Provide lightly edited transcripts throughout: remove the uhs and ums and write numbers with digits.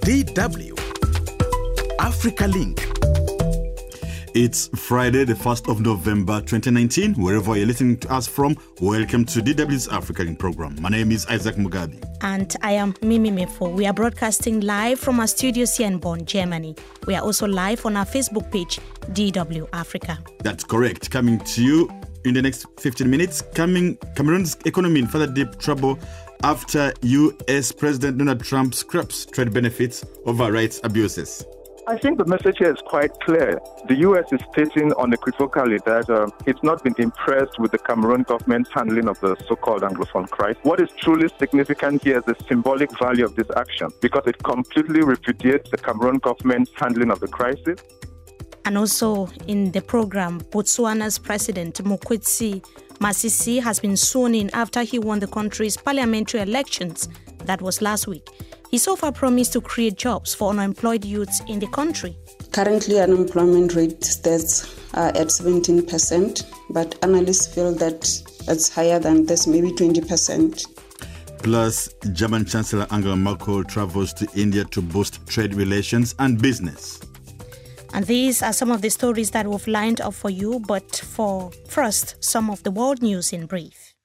DW Africa Link. It's Friday, the 1st of November 2019. Wherever you're listening to us from, welcome to DW's Africa Link program. My name is Isaac Mugabi. And I am Mimi Mefo. We are broadcasting live from our studios here in Bonn, Germany. We are also live on our Facebook page, DW Africa. That's correct. Coming to you in the next 15 minutes, Cameroon's economy in further deep trouble after U.S. President Donald Trump scraps trade benefits over rights abuses. I think the message here is quite clear. The U.S. is stating unequivocally that it's not been impressed with the Cameroon government's handling of the so-called Anglophone crisis. What is truly significant here is the symbolic value of this action, because it completely repudiates the Cameroon government's handling of the crisis. And also in the program, Botswana's President Mokgweetsi Masisi has been sworn in after he won the country's parliamentary elections. That was last week. He so far promised to create jobs for unemployed youths in the country. Currently, unemployment rate stands at 17%, but analysts feel that it's higher than this, maybe 20%. Plus, German Chancellor Angela Merkel travels to India to boost trade relations and business. And these are some of the stories that we've lined up for you, but first, some of the world news in brief.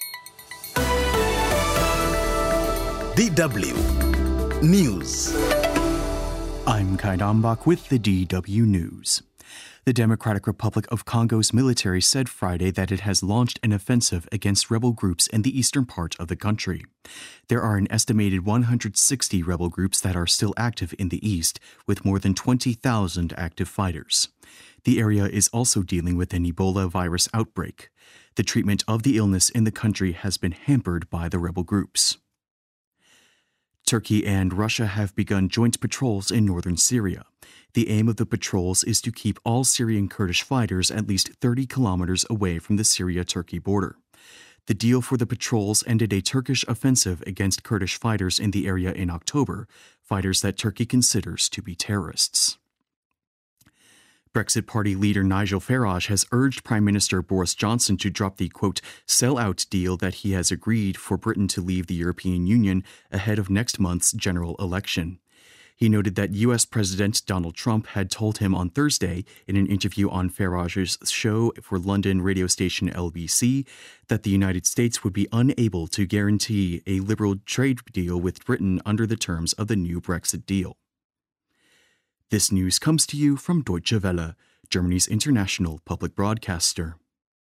DW News. I'm Kai Dambach with the DW News. The Democratic Republic of Congo's military said Friday that it has launched an offensive against rebel groups in the eastern part of the country. There are an estimated 160 rebel groups that are still active in the east, with more than 20,000 active fighters. The area is also dealing with an Ebola virus outbreak. The treatment of the illness in the country has been hampered by the rebel groups. Turkey and Russia have begun joint patrols in northern Syria. The aim of the patrols is to keep all Syrian Kurdish fighters at least 30 kilometers away from the Syria-Turkey border. The deal for the patrols ended a Turkish offensive against Kurdish fighters in the area in October, fighters that Turkey considers to be terrorists. Brexit Party leader Nigel Farage has urged Prime Minister Boris Johnson to drop the, quote, sell-out deal that he has agreed for Britain to leave the European Union ahead of next month's general election. He noted that U.S. President Donald Trump had told him on Thursday in an interview on Farage's show for London radio station LBC that the United States would be unable to guarantee a liberal trade deal with Britain under the terms of the new Brexit deal. This news comes to you from Deutsche Welle, Germany's international public broadcaster.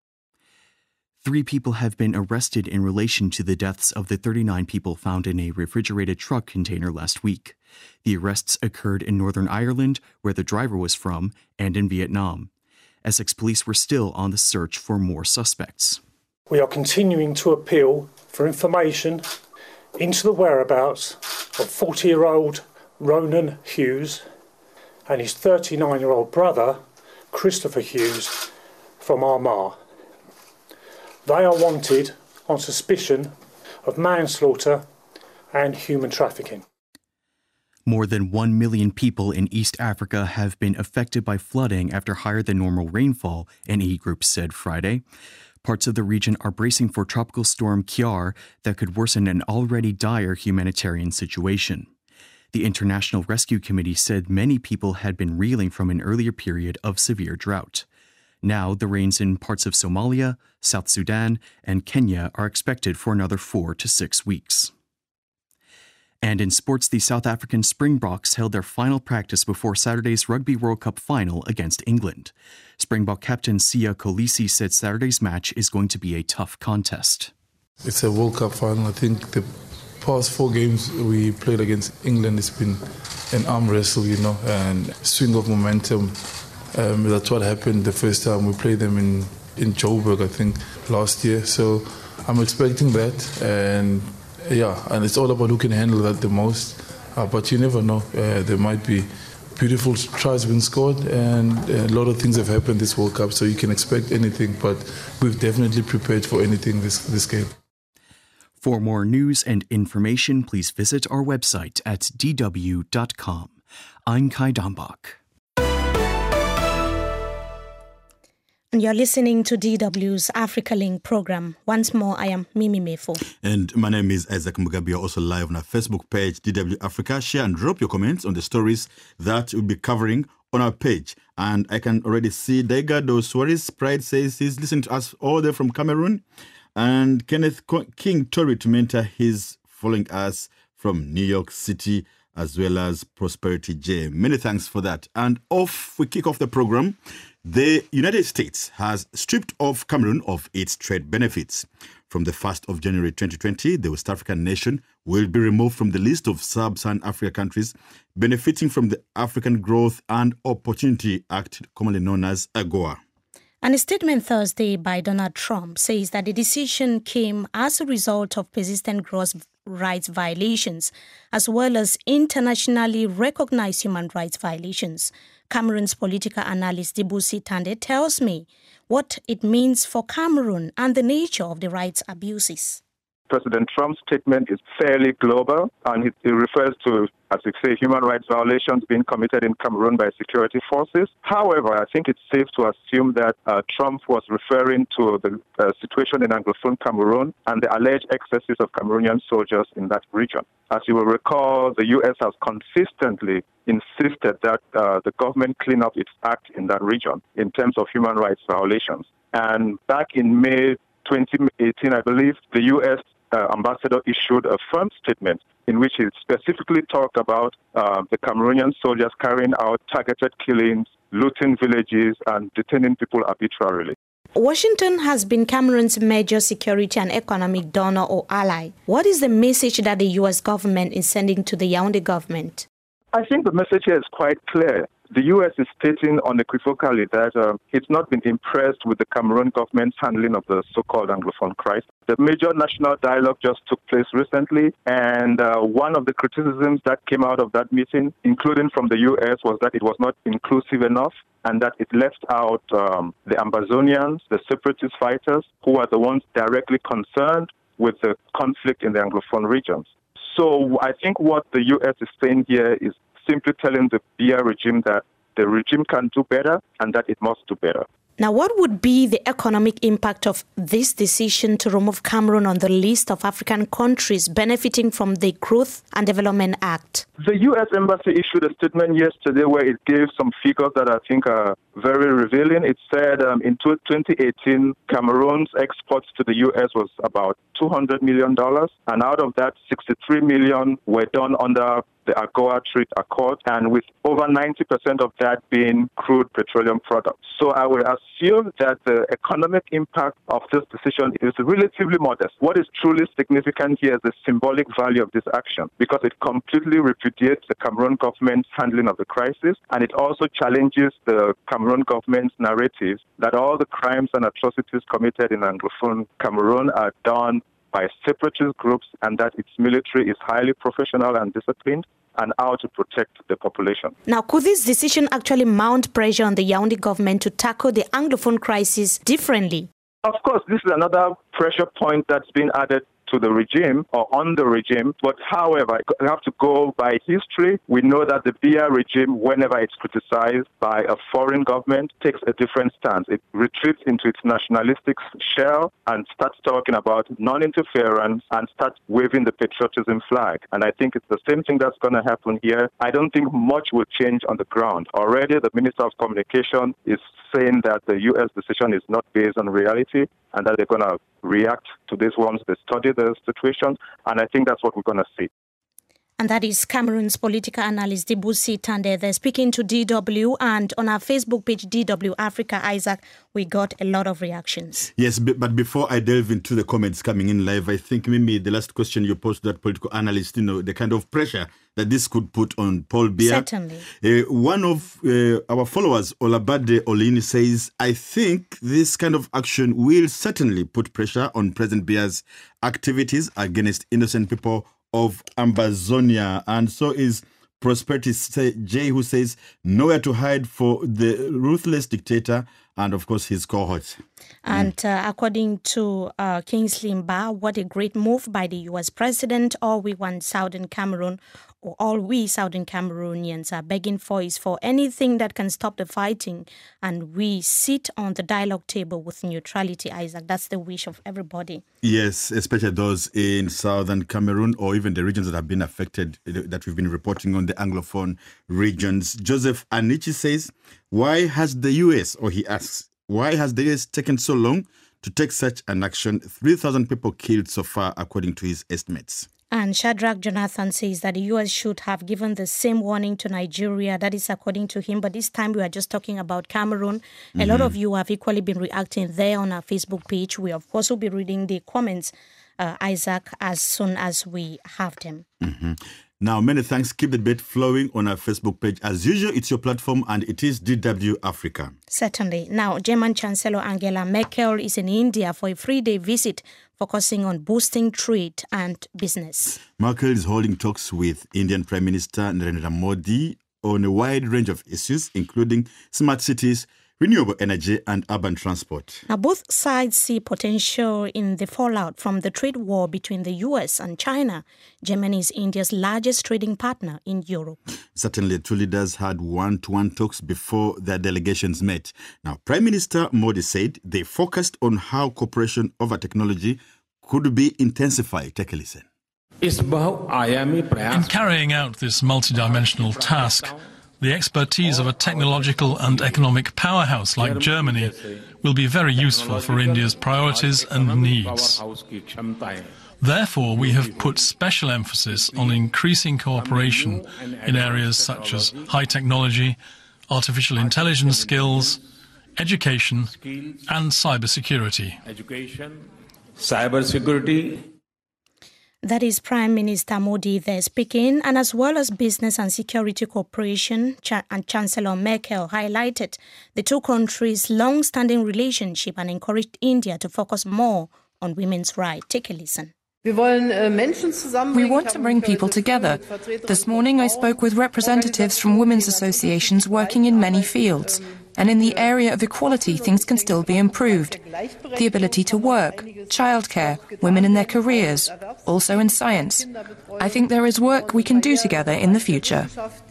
3 people have been arrested in relation to the deaths of the 39 people found in a refrigerated truck container last week. The arrests occurred in Northern Ireland, where the driver was from, and in Vietnam. Essex police were still on the search for more suspects. We are continuing to appeal for information into the whereabouts of 40-year-old Ronan Hughes and his 39-year-old brother, Christopher Hughes, from Armagh. They are wanted on suspicion of manslaughter and human trafficking. More than 1 million people in East Africa have been affected by flooding after higher than normal rainfall, an aid group said Friday. Parts of the region are bracing for Tropical Storm Kiar that could worsen an already dire humanitarian situation. The International Rescue Committee said many people had been reeling from an earlier period of severe drought. Now, the rains in parts of Somalia, South Sudan, and Kenya are expected for another 4 to 6 weeks. And in sports, the South African Springboks held their final practice before Saturday's Rugby World Cup final against England. Springbok captain Siya Kolisi said Saturday's match is going to be a tough contest. It's a World Cup final. I think the past 4 games we played against England, it's been an arm wrestle, and swing of momentum. That's what happened the first time we played them in Joburg, I think, last year. So I'm expecting that, and it's all about who can handle that the most. But you never know. There might be beautiful tries being scored, and a lot of things have happened this World Cup, so you can expect anything. But we've definitely prepared for anything this game. For more news and information, please visit our website at dw.com. I'm Kai Dambach. And you're listening to DW's Africa Link program. Once more, I am Mimi Mefo. And my name is Isaac Mugabe. You're also live on our Facebook page, DW Africa. Share and drop your comments on the stories that we'll be covering on our page. And I can already see Daigado Suarez Pride says he's listening to us all the way from Cameroon. And Kenneth King Tori Tumenta, he's following us from New York City, as well as Prosperity J. Many thanks for that. And we kick off the program. The United States has stripped off Cameroon of its trade benefits. From the 1st of January 2020, the West African nation will be removed from the list of sub-Saharan Africa countries benefiting from the African Growth and Opportunity Act, commonly known as AGOA. And a statement Thursday by Donald Trump says that the decision came as a result of persistent gross rights violations, as well as internationally recognized human rights violations. Cameroon's political analyst Dibusi Tande tells me what it means for Cameroon and the nature of the rights abuses. President Trump's statement is fairly global, and it refers to, as we say, human rights violations being committed in Cameroon by security forces. However, I think it's safe to assume that Trump was referring to the situation in Anglophone Cameroon and the alleged excesses of Cameroonian soldiers in that region. As you will recall, the U.S. has consistently insisted that the government clean up its act in that region in terms of human rights violations. And back in May 2018, I believe, the U.S. ambassador issued a firm statement in which he specifically talked about the Cameroonian soldiers carrying out targeted killings, looting villages, and detaining people arbitrarily. Washington has been Cameroon's major security and economic donor or ally. What is the message that the U.S. government is sending to the Yaoundé government? I think the message here is quite clear. The U.S. is stating unequivocally that it's not been impressed with the Cameroon government's handling of the so-called Anglophone crisis. The major national dialogue just took place recently, and one of the criticisms that came out of that meeting, including from the U.S., was that it was not inclusive enough and that it left out the Ambazonians, the separatist fighters, who are the ones directly concerned with the conflict in the Anglophone regions. So I think what the U.S. is saying here is simply telling the Biya regime that the regime can do better and that it must do better. Now, what would be the economic impact of this decision to remove Cameroon on the list of African countries benefiting from the Growth and Development Act? The U.S. Embassy issued a statement yesterday where it gave some figures that I think are very revealing. It said in 2018, Cameroon's exports to the U.S. was about $200 million, and out of that, 63 million were done under the AGOA Trade Accord, and with over 90% of that being crude petroleum products. So I would assume that the economic impact of this decision is relatively modest. What is truly significant here is the symbolic value of this action, because it completely repudiates the Cameroon government's handling of the crisis, and it also challenges the Cameroon government's narrative that all the crimes and atrocities committed in Anglophone Cameroon are done by separatist groups and that its military is highly professional and disciplined and out to protect the population. Now, could this decision actually mount pressure on the Yaoundé government to tackle the Anglophone crisis differently? Of course, this is another pressure point that's been added to the regime or on the regime. But however, you have to go by history. We know that the Biya regime, whenever it's criticized by a foreign government, takes a different stance. It retreats into its nationalistic shell and starts talking about non-interference and starts waving the patriotism flag. And I think it's the same thing that's going to happen here. I don't think much will change on the ground. Already, the Minister of Communication is saying that the U.S. decision is not based on reality and that they're going to react to this once they study the situation. And I think that's what we're going to see. And that is Cameroon's political analyst Dibusi Tande. They're speaking to DW, and on our Facebook page, DW Africa, Isaac, we got a lot of reactions. Yes, but before I delve into the comments coming in live, I think maybe the last question you posed to that political analyst, the kind of pressure that this could put on Paul Biya. Certainly. One of our followers, Olabade Olini, says, I think this kind of action will certainly put pressure on President Biya's activities against innocent people of Ambazonia. And so is Prosperity J, who says, nowhere to hide for the ruthless dictator and, of course, his cohorts. And according to Kingsley Mba, what a great move by the U.S. president. All we Southern Cameroonians are begging for is for anything that can stop the fighting. And we sit on the dialogue table with neutrality, Isaac. That's the wish of everybody. Yes, especially those in Southern Cameroon or even the regions that have been affected that we've been reporting on, the Anglophone regions. Joseph Anichi says, why has the U.S., or he asks, why has the U.S. taken so long to take such an action? 3,000 people killed so far, according to his estimates. And Shadrach Jonathan says that the U.S. should have given the same warning to Nigeria. That is according to him. But this time we are just talking about Cameroon. A lot of you have equally been reacting there on our Facebook page. We, of course, will be reading the comments, Isaac, as soon as we have them. Now, many thanks. Keep the debate flowing on our Facebook page. As usual, it's your platform and it is DW Africa. Certainly. Now, German Chancellor Angela Merkel is in India for a 3-day visit focusing on boosting trade and business. Merkel is holding talks with Indian Prime Minister Narendra Modi on a wide range of issues, including smart cities, renewable energy and urban transport. Now, both sides see potential in the fallout from the trade war between the U.S. and China. Germany is India's largest trading partner in Europe. Certainly, two leaders had one-to-one talks before their delegations met. Now, Prime Minister Modi said they focused on how cooperation over technology could be intensified. Take a listen. In carrying out this multidimensional task, the expertise of a technological and economic powerhouse like Germany will be very useful for India's priorities and needs. Therefore, we have put special emphasis on increasing cooperation in areas such as high technology, artificial intelligence skills, education, and cybersecurity. That is Prime Minister Modi there speaking, and as well as business and security cooperation, and Chancellor Merkel highlighted the two countries' long-standing relationship and encouraged India to focus more on women's rights. Take a listen. We want to bring people together. This morning I spoke with representatives from women's associations working in many fields. And in the area of equality, things can still be improved. The ability to work, childcare, women in their careers, also in science. I think there is work we can do together in the future.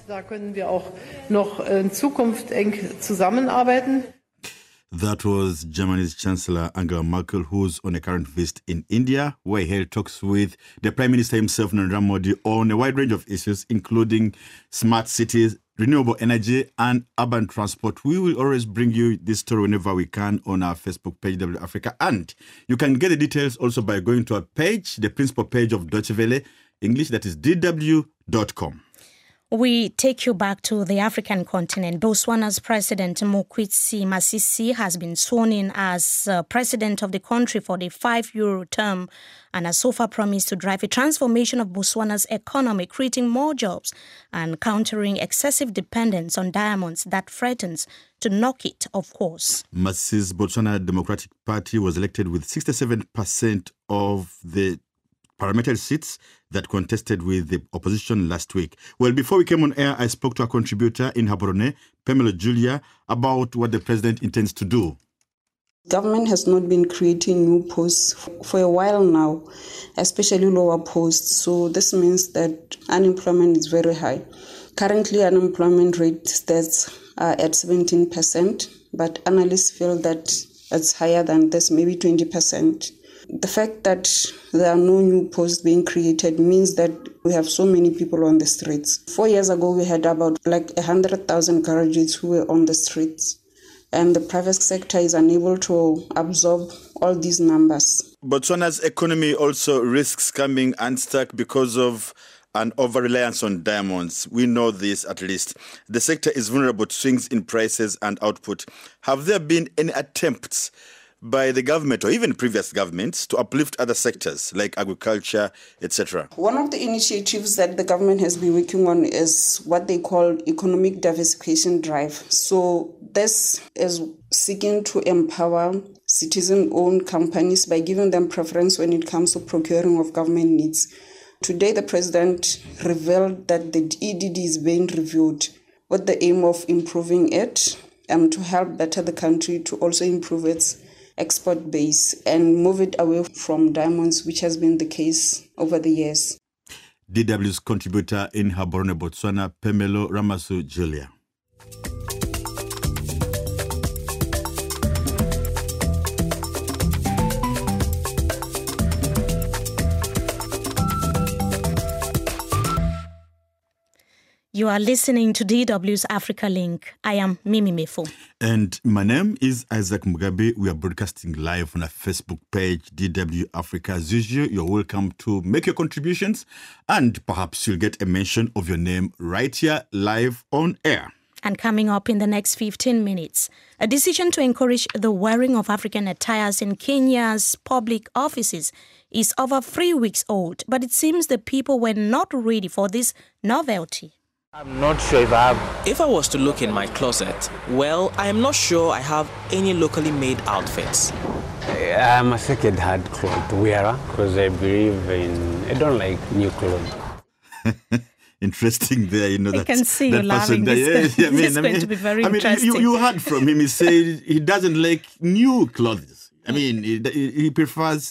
That was Germany's Chancellor Angela Merkel, who's on a current visit in India, where he held talks with the Prime Minister himself, Narendra Modi, on a wide range of issues, including smart cities, renewable energy and urban transport. We will always bring you this story whenever we can on our Facebook page, DW Africa. And you can get the details also by going to our page, the principal page of Deutsche Welle English, that is dw.com. We take you back to the African continent. Botswana's President Mokgweetsi Masisi has been sworn in as president of the country for the 5-year term and has so far promised to drive a transformation of Botswana's economy, creating more jobs and countering excessive dependence on diamonds that threatens to knock it off course. Masisi's Botswana Democratic Party was elected with 67% of the parliamentary seats that contested with the opposition last week. Well, before we came on air, I spoke to a contributor in Gaborone, Pamela Julia, about what the president intends to do. Government has not been creating new posts for a while now, especially lower posts. So this means that unemployment is very high. Currently, unemployment rate stands at 17%, but analysts feel that it's higher than this, maybe 20%. The fact that there are no new posts being created means that we have so many people on the streets. 4 years ago, we had about 100,000 graduates who were on the streets. And the private sector is unable to absorb all these numbers. Botswana's economy also risks coming unstuck because of an over-reliance on diamonds. We know this at least. The sector is vulnerable to swings in prices and output. Have there been any attempts by the government or even previous governments to uplift other sectors like agriculture, etc.? One of the initiatives that the government has been working on is what they call economic diversification drive. So this is seeking to empower citizen-owned companies by giving them preference when it comes to procuring of government needs. Today, the president revealed that the EDD is being reviewed with the aim of improving it to help better the country to also improve its export base and move it away from diamonds, which has been the case over the years. DW's contributor in Gaborone, Botswana, Pemelo Ramasu Julia. You are listening to DW's Africa Link. I am Mimi Mefo. And my name is Isaac Mugabe. We are broadcasting live on our Facebook page, DW Africa. As usual, you're welcome to make your contributions and perhaps you'll get a mention of your name right here live on air. And coming up in the next 15 minutes, a decision to encourage the wearing of African attires in Kenya's public offices is over 3 weeks old, but it seems the people were not ready for this novelty. I'm not sure if I was to look in my closet, well, I am not sure I have any locally made outfits. I'm a second-hand clothes wearer because I don't like new clothes. Interesting there, that I can see you laughing. This is going to be very interesting. You heard from him. He said he doesn't like new clothes. He prefers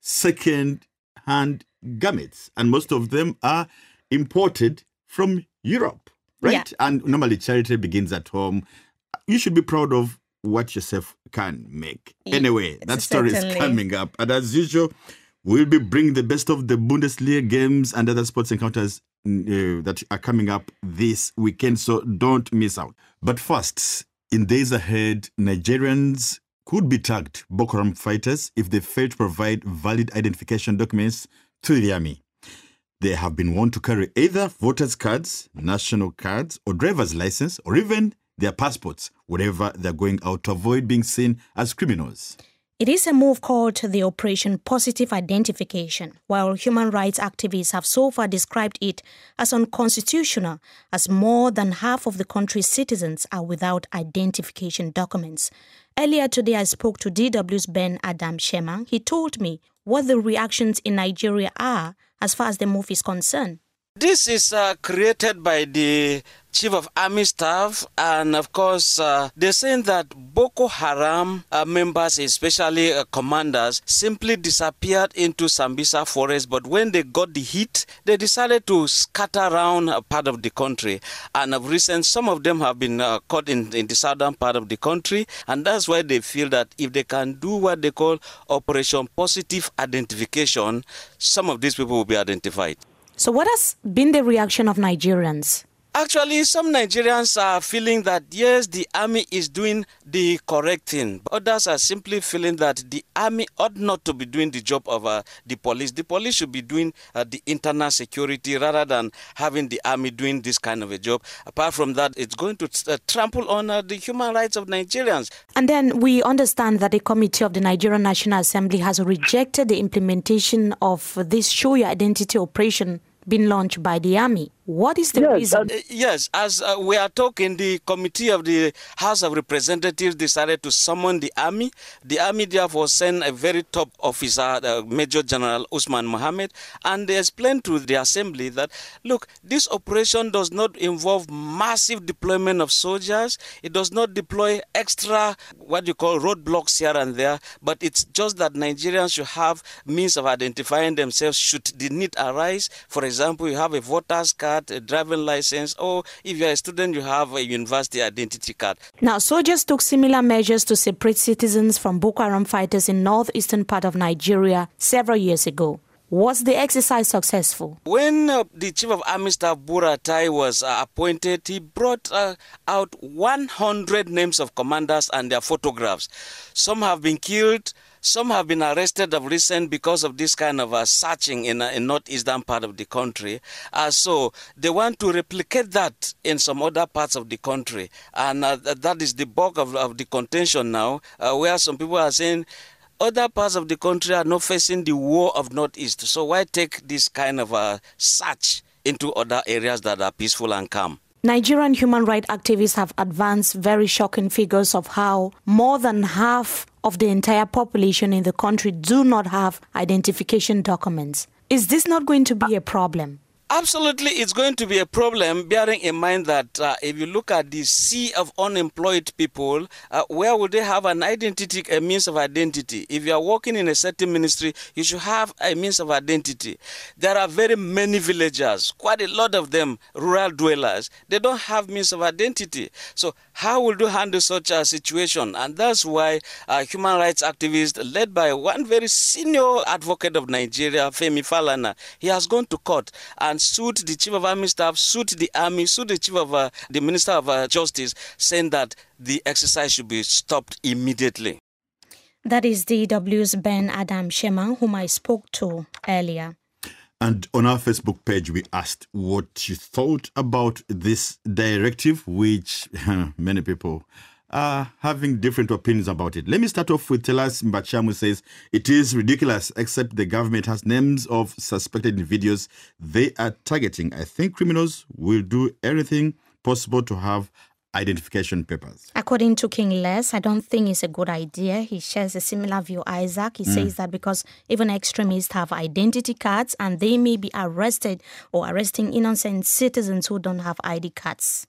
second-hand garments, and most of them are imported from Europe, right? Yeah. And normally charity begins at home. You should be proud of what yourself can make. Anyway, that story is coming up. And as usual, we'll be bringing the best of the Bundesliga games and other sports encounters that are coming up this weekend. So don't miss out. But first, in days ahead, Nigerians could be tagged Boko Haram fighters if they fail to provide valid identification documents to the army. They have been warned to carry either voters' cards, national cards, or driver's license, or even their passports, wherever they're going out to avoid being seen as criminals. It is a move called the Operation Positive Identification, while human rights activists have so far described it as unconstitutional, as more than half of the country's citizens are without identification documents. Earlier today, I spoke to DW's Ben Adam Shema. He told me what the reactions in Nigeria are as far as the move is concerned. This is created by the Chief of Army Staff, and of course, they're saying that Boko Haram members, especially commanders, simply disappeared into Sambisa forest, but when they got the heat, they decided to scatter around a part of the country. And of recent, some of them have been caught in the southern part of the country, and that's why they feel that if they can do what they call Operation Positive Identification, some of these people will be identified. So what has been the reaction of Nigerians? Actually, some Nigerians are feeling that, yes, the army is doing the correct thing. Others are simply feeling that the army ought not to be doing the job of the police. The police should be doing the internal security rather than having the army doing this kind of a job. Apart from that, it's going to trample on the human rights of Nigerians. And then we understand that a committee of the Nigerian National Assembly has rejected the implementation of this Show Your Identity operation being launched by the army. What is the reason? Yes, as we are talking, the committee of the House of Representatives decided to summon the army. The army therefore sent a very top officer, Major General Usman Mohammed, and they explained to the assembly that, look, this operation does not involve massive deployment of soldiers. It does not deploy extra, what you call roadblocks here and there, but it's just that Nigerians should have means of identifying themselves should the need arise. For example, you have a voter's card, a driving license, or if you're a student, you have a university identity card. Now, soldiers took similar measures to separate citizens from Boko Haram fighters in northeastern part of Nigeria several years ago. Was the exercise successful? When the Chief of Army Staff Buratai was appointed, he brought out 100 names of commanders and their photographs. Some have been killed. Some have been arrested of recent because of this kind of searching in northeastern part of the country. So they want to replicate that in some other parts of the country. And that is the bulk of the contention now, where some people are saying other parts of the country are not facing the war of Northeast. So why take this kind of search into other areas that are peaceful and calm? Nigerian human rights activists have advanced very shocking figures of how more than half of the entire population in the country do not have identification documents. Is this not going to be a problem? Absolutely, it's going to be a problem, bearing in mind that if you look at the sea of unemployed people, where would they have an identity, a means of identity? If you are working in a certain ministry, you should have a means of identity. There are very many villagers, quite a lot of them, rural dwellers. They don't have means of identity. So how will you handle such a situation? And that's why human rights activists, led by one very senior advocate of Nigeria, Femi Falana, he has gone to court and sued the chief of army staff, sued the army, sued the chief of the minister of justice, saying that the exercise should be stopped immediately. That is DW's Ben Adam Shema, whom I spoke to earlier. And on our Facebook page, we asked what you thought about this directive, which many people are having different opinions about it. Let me start off with Telas Mbachamu, who says, it is ridiculous, except the government has names of suspected individuals they are targeting. I think criminals will do everything possible to have identification papers. According to King Les, I don't think it's a good idea. He shares a similar view, Isaac. He says that because even extremists have identity cards and they may be arrested or arresting innocent citizens who don't have ID cards.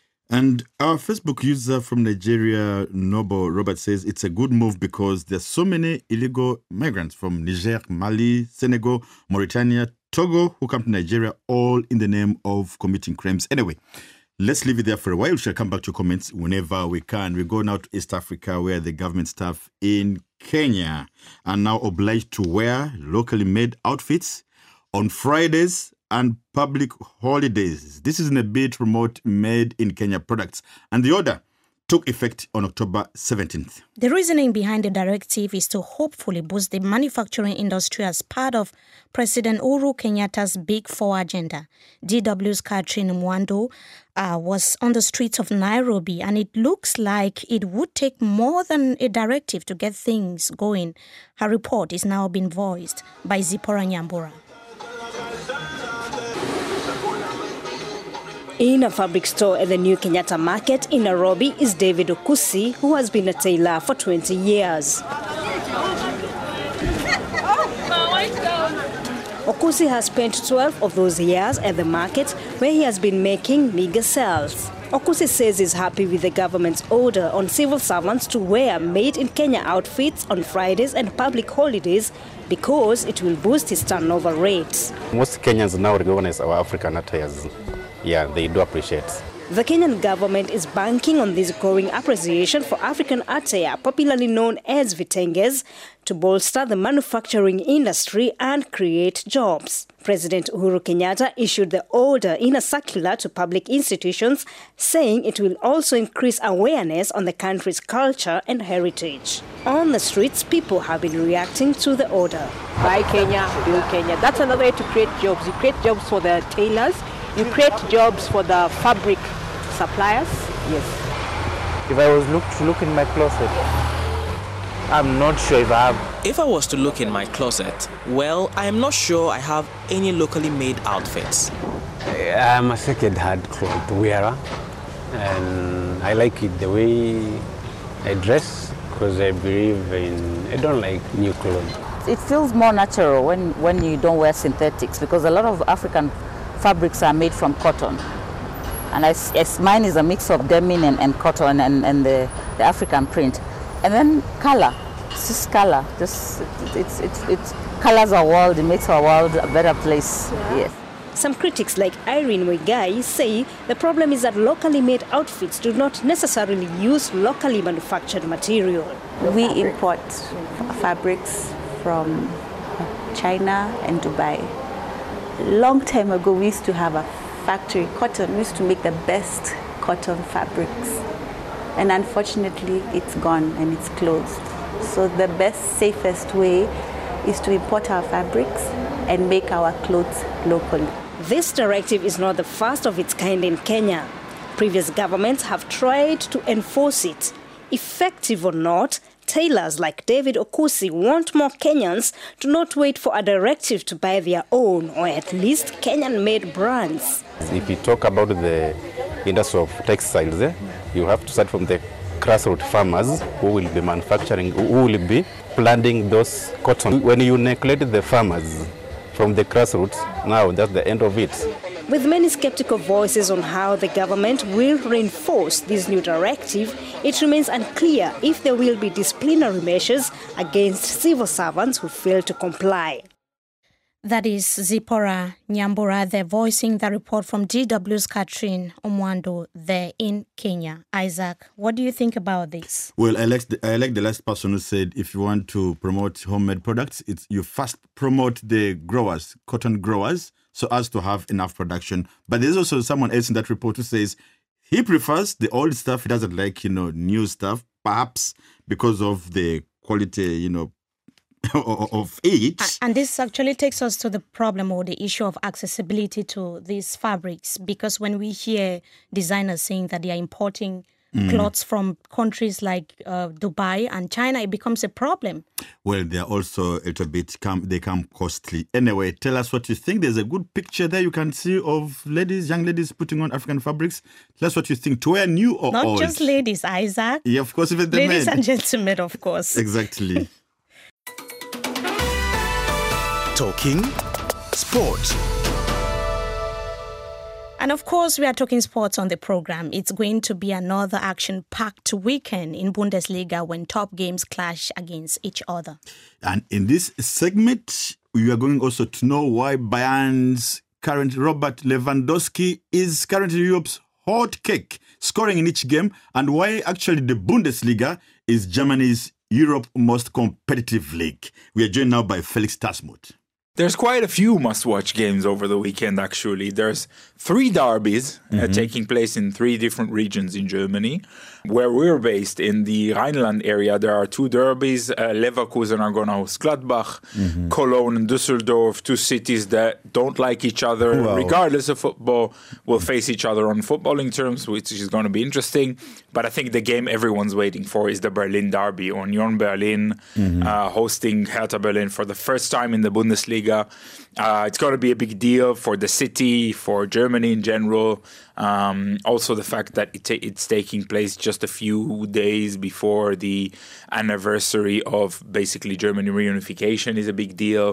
And our Facebook user from Nigeria, Noble Robert, says it's a good move because there's so many illegal migrants from Niger, Mali, Senegal, Mauritania, Togo who come to Nigeria all in the name of committing crimes. Anyway, let's leave it there for a while. We shall come back to comments whenever we can. We go now to East Africa, where the government staff in Kenya are now obliged to wear locally made outfits on Fridays and public holidays. This is in a bid to promote made in Kenya products. And the order took effect on October 17th. The reasoning behind the directive is to hopefully boost the manufacturing industry as part of President Uhuru Kenyatta's Big Four agenda. DW's Catherine Mwando was on the streets of Nairobi, and it looks like it would take more than a directive to get things going. Her report is now being voiced by Zipporah Nyambura. In a fabric store at the New Kenyatta Market in Nairobi is David Okusi, who has been a tailor for 20 years. Okusi has spent 12 of those years at the market, where he has been making meager sales. Okusi says he's happy with the government's order on civil servants to wear made-in-Kenya outfits on Fridays and public holidays because it will boost his turnover rates. Most Kenyans now recognize our African attires. Yeah, they do appreciate. The Kenyan government is banking on this growing appreciation for African attire, popularly known as vitenges, to bolster the manufacturing industry and create jobs. President Uhuru Kenyatta issued the order in a circular to public institutions, saying it will also increase awareness on the country's culture and heritage. On the streets, people have been reacting to the order. Buy Kenya, build Kenya. That's another way to create jobs. You create jobs for the tailors. You create jobs for the fabric suppliers. Yes. If I was to look in my closet, I'm not sure if I have. If I was to look in my closet, well, I am not sure I have any locally made outfits. I'm a second-hand clothes wearer, and I like it the way I dress because I believe I don't like new clothes. It feels more natural when you don't wear synthetics, because a lot of African fabrics are made from cotton, and mine is a mix of denim and cotton and the African print, and then color. It's just color. It colors our world. It makes our world a better place. Yes. Some critics like Irene Wigai say the problem is that locally made outfits do not necessarily use locally manufactured material. We import fabrics from China and Dubai. Long time ago, we used to have a factory, cotton. We used to make the best cotton fabrics. And unfortunately, it's gone and it's closed. So the best, safest way is to import our fabrics and make our clothes locally. This directive is not the first of its kind in Kenya. Previous governments have tried to enforce it. Effective or not, tailors like David Okusi want more Kenyans to not wait for a directive to buy their own, or at least Kenyan-made brands. If you talk about the industry of textiles, you have to start from the grassroots farmers who will be manufacturing, who will be planting those cotton. When you neglect the farmers from the grassroots. Now that's the end of it. With many skeptical voices on how the government will reinforce this new directive, it remains unclear if there will be disciplinary measures against civil servants who fail to comply. That is Zipporah Nyambura there voicing the report from DW's Catherine Omwando there in Kenya. Isaac, what do you think about this? Well, I like the last person who said if you want to promote homemade products, you first promote the growers, cotton growers, so as to have enough production. But there's also someone else in that report who says he prefers the old stuff. He doesn't like, new stuff, perhaps because of the quality, of it. And this actually takes us to the problem or the issue of accessibility to these fabrics, because when we hear designers saying that they are importing clothes from countries like Dubai and China, it becomes a problem. Well, they are also a little bit, they come costly. Anyway, tell us what you think. There's a good picture there you can see of young ladies putting on African fabrics. Tell us what you think. To wear new or Not old? Not just ladies, Isaac. Yeah, of course, even the ladies men. and gentlemen, of course. Exactly. Talking Sport. And of course, we are talking sports on the program. It's going to be another action-packed weekend in Bundesliga when top games clash against each other. And in this segment, we are going also to know why Bayern's current Robert Lewandowski is currently Europe's hot cake, scoring in each game, and why actually the Bundesliga is Germany's Europe's most competitive league. We are joined now by Felix Tasmuth. There's quite a few must-watch games over the weekend, actually. There's 3 derbies taking place in 3 different regions in Germany. Where we're based, in the Rhineland area, there are 2 derbies. Leverkusen are going to host Gladbach. Cologne and Düsseldorf, 2 cities that don't like each other, regardless of football, will face each other on footballing terms, which is going to be interesting. But I think the game everyone's waiting for is the Berlin derby. Union Berlin hosting Hertha Berlin for the first time in the Bundesliga. It's going to be a big deal for the city, for Germany in general. Also the fact that it's taking place just a few days before the anniversary of basically Germany reunification is a big deal.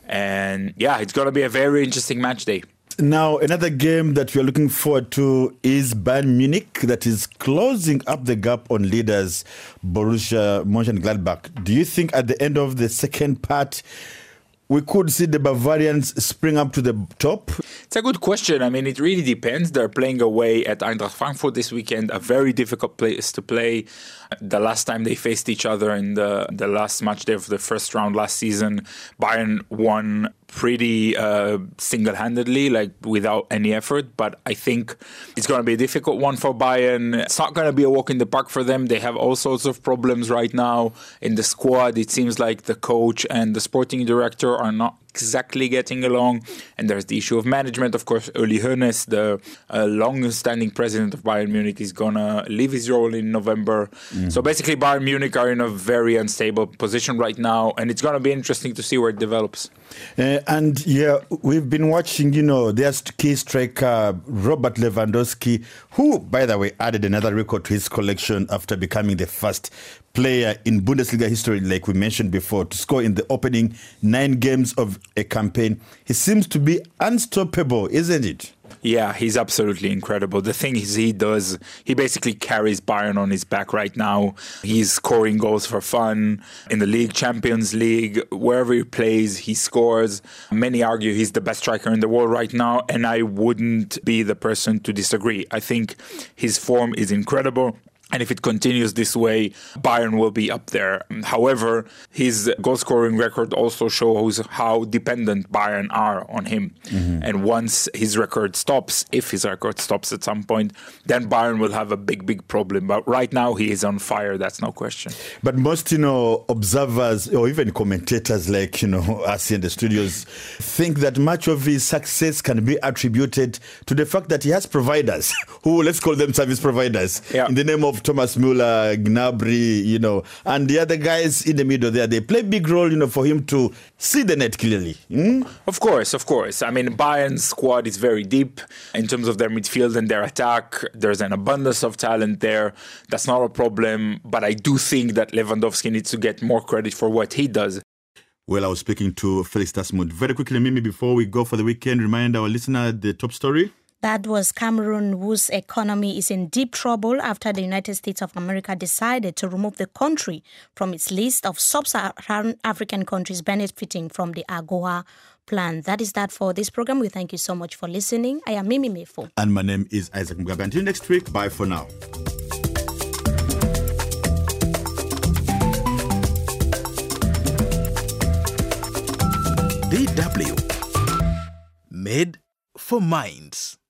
And yeah, it's going to be a very interesting match day. Now, another game that we are looking forward to is Bayern Munich, that is closing up the gap on leaders Borussia Mönchengladbach. Do you think at the end of the second part, we could see the Bavarians spring up to the top? It's a good question. I mean, it really depends. They're playing away at Eintracht Frankfurt this weekend, a very difficult place to play. The last time they faced each other in the last match day of the first round last season, Bayern won pretty single-handedly, like without any effort. But I think it's going to be a difficult one for Bayern. It's not going to be a walk in the park for them. They have all sorts of problems right now in the squad. It seems like the coach and the sporting director are not exactly getting along, and there's the issue of management. Of course, Uli Hoeneß, the long-standing president of Bayern Munich, is gonna leave his role in November. So basically, Bayern Munich are in a very unstable position right now, and it's gonna be interesting to see where it develops. And yeah, we've been watching, their key striker, Robert Lewandowski, who, by the way, added another record to his collection after becoming the first player in Bundesliga history, like we mentioned before, to score in the opening 9 games of a campaign. He seems to be unstoppable, isn't it? Yeah, he's absolutely incredible. The thing is, he basically carries Bayern on his back right now. He's scoring goals for fun in the league, Champions League, wherever he plays, he scores. Many argue he's the best striker in the world right now, and I wouldn't be the person to disagree. I think his form is incredible. And if it continues this way, Bayern will be up there. However, his goal-scoring record also shows how dependent Bayern are on him. And once his record stops, if his record stops at some point, then Bayern will have a big, big problem. But right now, he is on fire. That's no question. But most, observers or even commentators like, us in the studios think that much of his success can be attributed to the fact that he has providers who, let's call them service providers, in the name of Thomas Müller, Gnabry, and the other guys in the middle there. They play a big role, for him to see the net clearly. Of course. I mean, Bayern's squad is very deep in terms of their midfield and their attack. There's an abundance of talent there. That's not a problem. But I do think that Lewandowski needs to get more credit for what he does. Well, I was speaking to Felix Tasmut. Very quickly, Mimi, before we go for the weekend, remind our listener the top story. That was Cameroon, whose economy is in deep trouble after the United States of America decided to remove the country from its list of sub-Saharan African countries benefiting from the AGOA plan. That is that for this program. We thank you so much for listening. I am Mimi Mefo. And my name is Isaac Mugabe. Until next week, bye for now. DW. Made for Minds.